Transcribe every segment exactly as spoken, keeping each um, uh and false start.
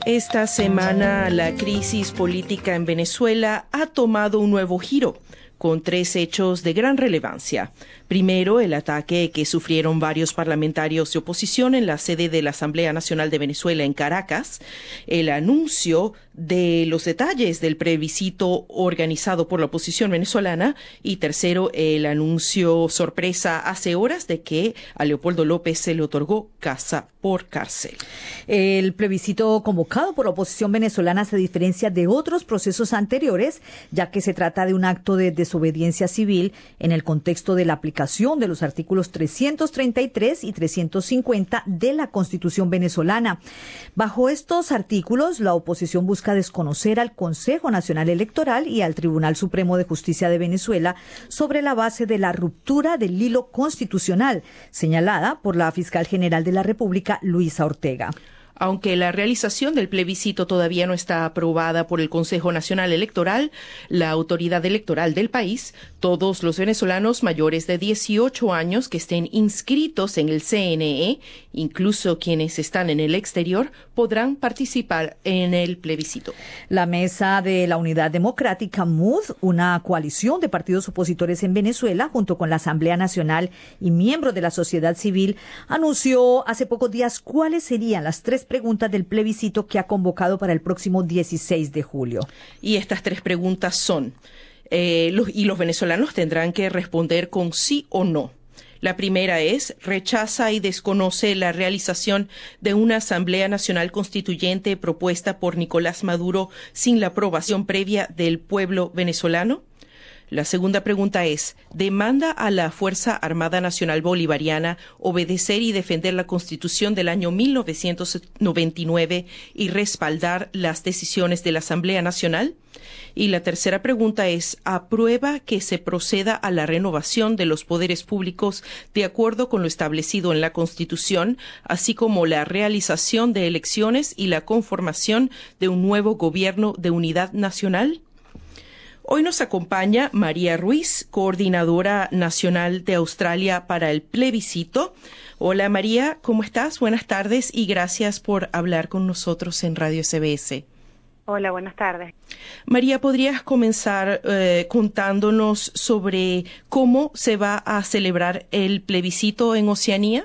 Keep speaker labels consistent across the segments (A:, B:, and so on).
A: Esta semana la crisis política en Venezuela ha tomado un nuevo giro, con tres hechos de gran relevancia. Primero, el ataque que sufrieron varios parlamentarios de oposición en la sede de la Asamblea Nacional de Venezuela en Caracas, el anuncio de los detalles del plebiscito organizado por la oposición venezolana y tercero, el anuncio sorpresa hace horas de que a Leopoldo López se le otorgó casa por cárcel.
B: El plebiscito convocado por la oposición venezolana se diferencia de otros procesos anteriores, ya que se trata de un acto de desobediencia civil en el contexto de la aplicación de los artículos trescientos treinta y tres y trescientos cincuenta de la Constitución venezolana. Bajo estos artículos, la oposición busca desconocer al Consejo Nacional Electoral y al Tribunal Supremo de Justicia de Venezuela sobre la base de la ruptura del hilo constitucional, señalada por la fiscal general de la República, Luisa Ortega.
A: Aunque la realización del plebiscito todavía no está aprobada por el Consejo Nacional Electoral, la autoridad electoral del país, todos los venezolanos mayores de dieciocho años que estén inscritos en el C N E, incluso quienes están en el exterior, podrán participar en el plebiscito.
B: La Mesa de la Unidad Democrática, M U D, una coalición de partidos opositores en Venezuela, junto con la Asamblea Nacional y miembros de la sociedad civil, anunció hace pocos días cuáles serían las tres preguntas del plebiscito que ha convocado para el próximo dieciséis de julio.
A: Y estas tres preguntas son, eh, los, y los venezolanos tendrán que responder con sí o no. La primera es, rechaza y desconoce la realización de una Asamblea Nacional Constituyente propuesta por Nicolás Maduro sin la aprobación previa del pueblo venezolano. La segunda pregunta es, ¿demanda a la Fuerza Armada Nacional Bolivariana obedecer y defender la Constitución del año mil novecientos noventa y nueve y respaldar las decisiones de la Asamblea Nacional? Y la tercera pregunta es, ¿aprueba que se proceda a la renovación de los poderes públicos de acuerdo con lo establecido en la Constitución, así como la realización de elecciones y la conformación de un nuevo gobierno de unidad nacional? Hoy nos acompaña María Ruiz, coordinadora nacional de Australia para el plebiscito. Hola María, ¿cómo estás? Buenas tardes y gracias por hablar con nosotros en Radio S B S.
C: Hola, buenas tardes.
A: María, ¿podrías comenzar eh, contándonos sobre cómo se va a celebrar el plebiscito en Oceanía?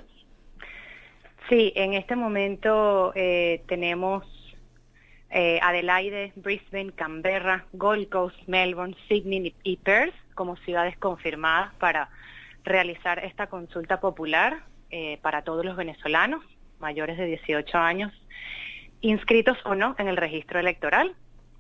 C: Sí, en este momento eh, tenemos Eh, Adelaide, Brisbane, Canberra, Gold Coast, Melbourne, Sydney y Perth como ciudades confirmadas para realizar esta consulta popular eh, para todos los venezolanos mayores de dieciocho años, inscritos o no en el registro electoral.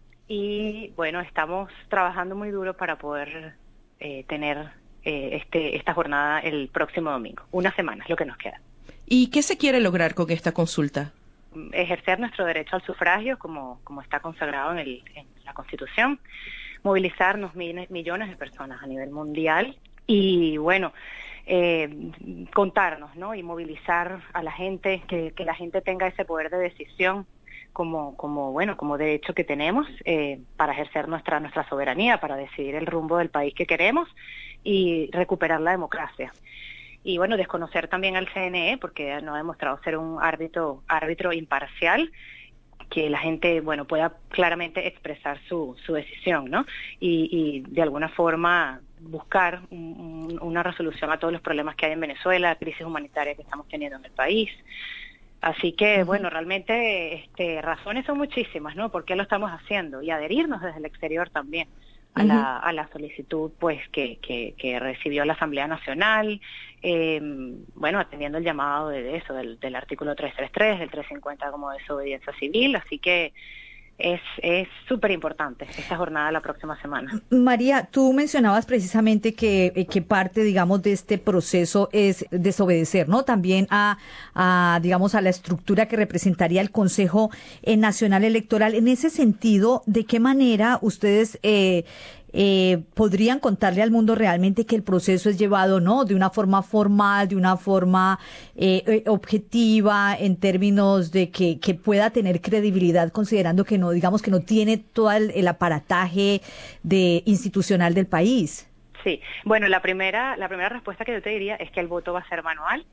C: Y bueno, estamos trabajando muy duro para poder eh, tener eh, este, esta jornada el próximo domingo. Una semana es lo que nos queda.
A: ¿Y qué se quiere lograr con esta consulta?
C: Ejercer nuestro derecho al sufragio, como, como está consagrado en, el, en la Constitución, movilizarnos mil, millones de personas a nivel mundial y, bueno, eh, contarnos, ¿no? Y movilizar a la gente, que, que la gente tenga ese poder de decisión como, como bueno, como derecho que tenemos eh, para ejercer nuestra, nuestra soberanía, para decidir el rumbo del país que queremos y recuperar la democracia. Y bueno, desconocer también al C N E porque no ha demostrado ser un árbitro árbitro imparcial, que la gente, bueno, pueda claramente expresar su, su decisión, ¿no? Y, y de alguna forma buscar un, una resolución a todos los problemas que hay en Venezuela, la crisis humanitaria que estamos teniendo en el país. Así que, bueno, realmente este, razones son muchísimas, ¿no? ¿Por qué lo estamos haciendo? Y adherirnos desde el exterior también a la, a la solicitud pues que, que, que recibió la Asamblea Nacional, eh, bueno, atendiendo el llamado de eso, del, del artículo trescientos treinta y tres, del trescientos cincuenta como desobediencia civil, así que es es súper importante esta jornada la próxima semana.
B: María, tú mencionabas precisamente que, que parte, digamos, de este proceso es desobedecer, ¿no? También a, a, digamos, a la estructura que representaría el Consejo Nacional Electoral. En ese sentido, ¿de qué manera ustedes eh, eh, podrían contarle al mundo realmente que el proceso es llevado, ¿no? De una forma formal, de una forma eh, objetiva, en términos de que, que pueda tener credibilidad, considerando que no, digamos que no tiene todo el, el aparataje de institucional del país?
C: Sí, bueno, la primera, la primera respuesta que yo te diría es que el voto va a ser manual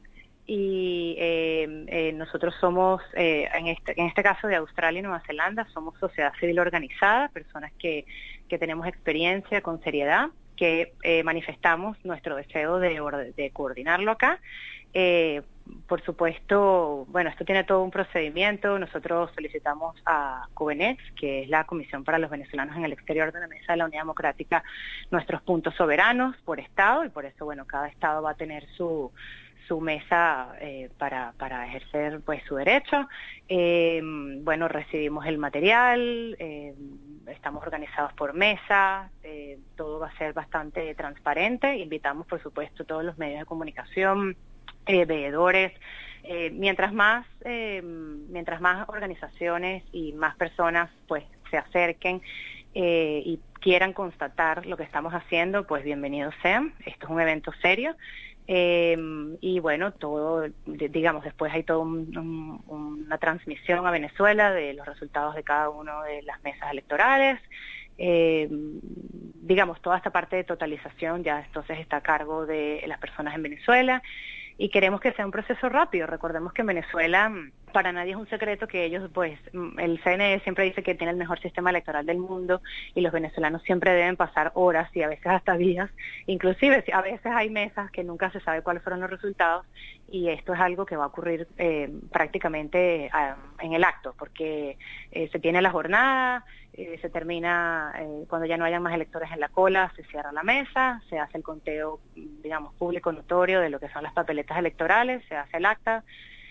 C: y eh, eh, nosotros somos, eh, en, este, en este caso de Australia y Nueva Zelanda, somos sociedad civil organizada, personas que, que tenemos experiencia con seriedad, que eh, manifestamos nuestro deseo de, de coordinarlo acá. Eh, por supuesto, bueno, esto tiene todo un procedimiento. Nosotros solicitamos a COVENEX, que es la Comisión para los Venezolanos en el Exterior de la Mesa de la Unidad Democrática, nuestros puntos soberanos por estado, y por eso, bueno, cada estado va a tener su su mesa eh, para, para ejercer pues su derecho. Eh, bueno, recibimos el material, eh, estamos organizados por mesa, eh, todo va a ser bastante transparente. Invitamos, por supuesto, todos los medios de comunicación, eh, veedores. Eh, mientras más eh, mientras más organizaciones y más personas pues se acerquen eh, y quieran constatar lo que estamos haciendo, pues bienvenidos sean. Esto es un evento serio. Eh, y bueno, todo, digamos, después hay toda un, un, una transmisión a Venezuela de los resultados de cada una de las mesas electorales. Eh, digamos, toda esta parte de totalización ya entonces está a cargo de las personas en Venezuela, y queremos que sea un proceso rápido. Recordemos que en Venezuela, para nadie es un secreto que ellos, pues, el C N E siempre dice que tiene el mejor sistema electoral del mundo, y los venezolanos siempre deben pasar horas y a veces hasta días, inclusive a veces hay mesas que nunca se sabe cuáles fueron los resultados, y esto es algo que va a ocurrir eh, prácticamente eh, en el acto, porque eh, se tiene la jornada, eh, se termina, eh, cuando ya no hayan más electores en la cola, se cierra la mesa, se hace el conteo, digamos, público notorio de lo que son las papeletas electorales, se hace el acta,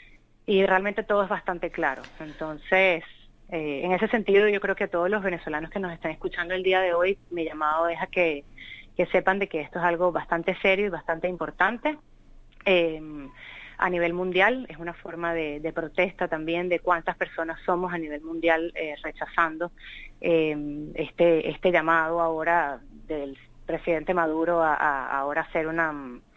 C: y realmente todo es bastante claro. Entonces, eh, en ese sentido, yo creo que a todos los venezolanos que nos están escuchando el día de hoy, mi llamado es a que, que sepan de que esto es algo bastante serio y bastante importante. Eh, a nivel mundial, es una forma de, de protesta también de cuántas personas somos a nivel mundial eh, rechazando eh, este, este llamado ahora del presidente Maduro a, a ahora hacer una...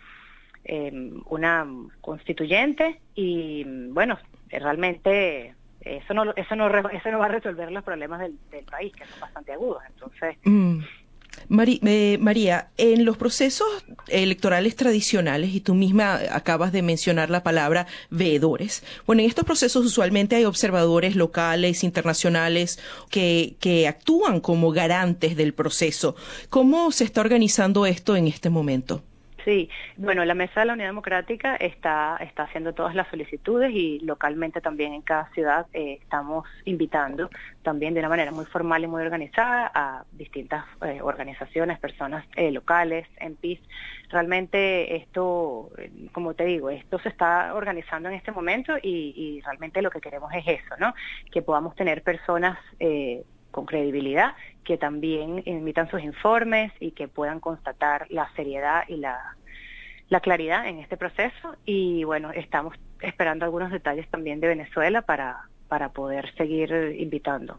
C: Eh, una constituyente, y bueno, realmente eso no eso no eso no va a resolver los problemas del, del país, que son bastante agudos. Entonces,
A: mm. Mari, eh, María, en los procesos electorales tradicionales, y tú misma acabas de mencionar la palabra veedores, bueno, en estos procesos usualmente hay observadores locales, internacionales, que, que actúan como garantes del proceso. ¿Cómo se está organizando esto en este momento?
C: Sí, bueno, la Mesa de la Unidad Democrática está, está haciendo todas las solicitudes, y localmente también en cada ciudad eh, estamos invitando también de una manera muy formal y muy organizada a distintas eh, organizaciones, personas eh, locales, M Ps. Realmente esto, como te digo, esto se está organizando en este momento, y, y realmente lo que queremos es eso, ¿no? Que podamos tener personas eh, con credibilidad, que también emitan sus informes y que puedan constatar la seriedad y la, la claridad en este proceso. Y bueno, estamos esperando algunos detalles también de Venezuela para, para poder seguir invitando.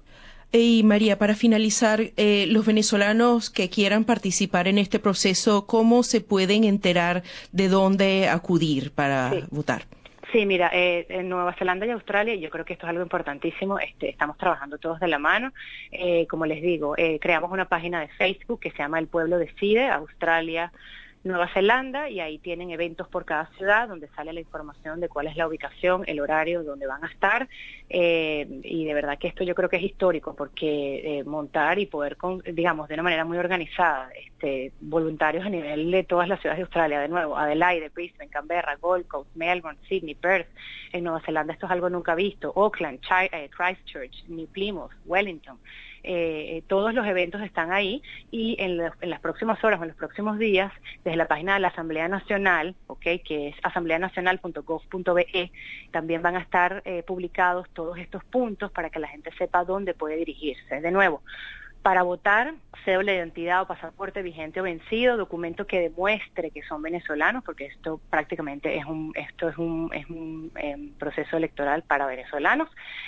A: Y María, para finalizar, eh, los venezolanos que quieran participar en este proceso, ¿cómo se pueden enterar de dónde acudir para sí. votar?
C: Sí, mira, eh, en Nueva Zelanda y Australia, yo creo que esto es algo importantísimo, este, estamos trabajando todos de la mano. Eh, como les digo, eh, creamos una página de Facebook que se llama El Pueblo Decide, Australia, Nueva Zelanda, y ahí tienen eventos por cada ciudad donde sale la información de cuál es la ubicación, el horario donde van a estar, eh, y de verdad que esto yo creo que es histórico, porque eh, montar y poder, con, digamos, de una manera muy organizada, este, voluntarios a nivel de todas las ciudades de Australia, de nuevo, Adelaide, Brisbane, Canberra, Gold Coast, Melbourne, Sydney, Perth, en Nueva Zelanda esto es algo nunca visto, Auckland, Ch- eh, Christchurch, New Plymouth, Wellington. Eh, todos los eventos están ahí, y en, la, en las próximas horas o en los próximos días, desde la página de la Asamblea Nacional, okay, que es asamblea nacional punto gov punto be, también van a estar eh, publicados todos estos puntos para que la gente sepa dónde puede dirigirse. De nuevo, para votar, cédula de identidad o pasaporte vigente o vencido, documento que demuestre que son venezolanos, porque esto prácticamente es un esto es un es un eh, proceso electoral para venezolanos.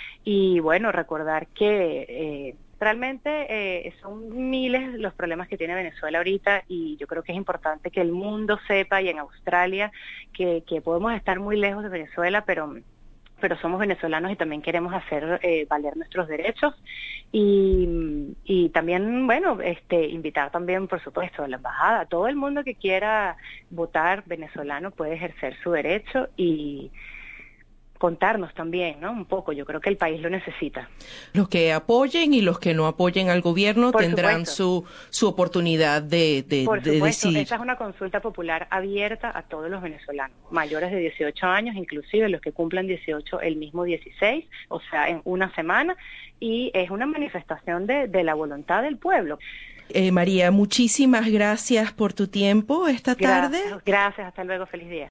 C: Y bueno, recordar que eh, realmente eh, son miles los problemas que tiene Venezuela ahorita, y yo creo que es importante que el mundo sepa, y en Australia, que, que podemos estar muy lejos de Venezuela, pero pero somos venezolanos y también queremos hacer eh, valer nuestros derechos. Y, y también, bueno, este, invitar también, por supuesto, a la embajada, a todo el mundo que quiera votar venezolano puede ejercer su derecho y contarnos también, ¿no? Un poco, yo creo que el país lo necesita.
A: Los que apoyen y los que no apoyen al gobierno Por tendrán su, su oportunidad de, de,
C: Por
A: de
C: supuesto,
A: decidir.
C: Esta es una consulta popular abierta a todos los venezolanos, mayores de dieciocho años, inclusive los que cumplan dieciocho el mismo dieciséis, o sea, en una semana, y es una manifestación de, de la voluntad del pueblo.
A: Eh, María, muchísimas gracias por tu tiempo esta tarde.
C: Gracias, gracias, hasta luego, feliz día.